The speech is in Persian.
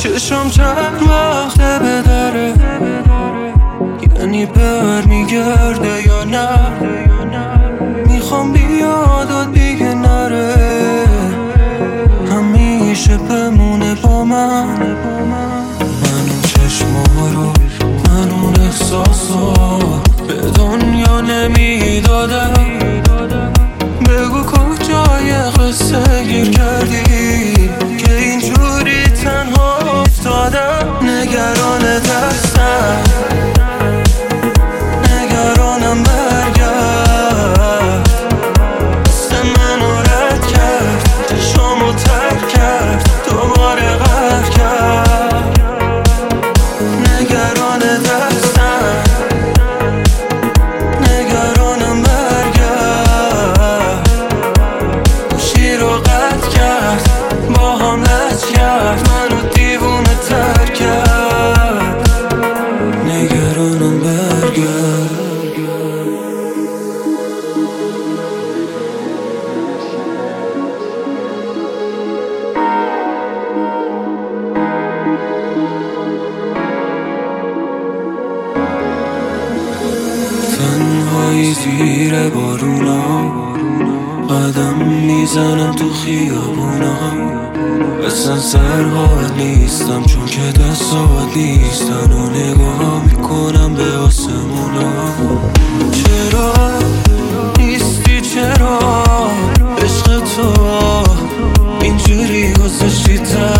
چشم چند وقته به دره، یعنی برمیگرده یا نه؟ میخوام بیاد و دیگه نره، همیشه بمونه با من. من اون چشما رو، من اون احساسا به دنیا نمیدادم. بگو کجای قصه گیر کردی که اینجوری تنها افتادم. نگران دستم، نگرانم برگرد. دست منو رد کرد، چشامو ترک کرد، دوباره قهر کرد. نگران دستم، نگرانم برگرد. گوشی رو قطع کرد، با هم لج کرد، منو دیوونه تر کرد. نگرانم برگرد. تنهایی زیر بارونا، قدم میزنم تو خیابونا. اصلا سرحال نیستم چون که دستات نیستن و نگاه میکنم به آسمونا. چرا نیستی؟ چرا عشق تو اینجوری گذاشتی؟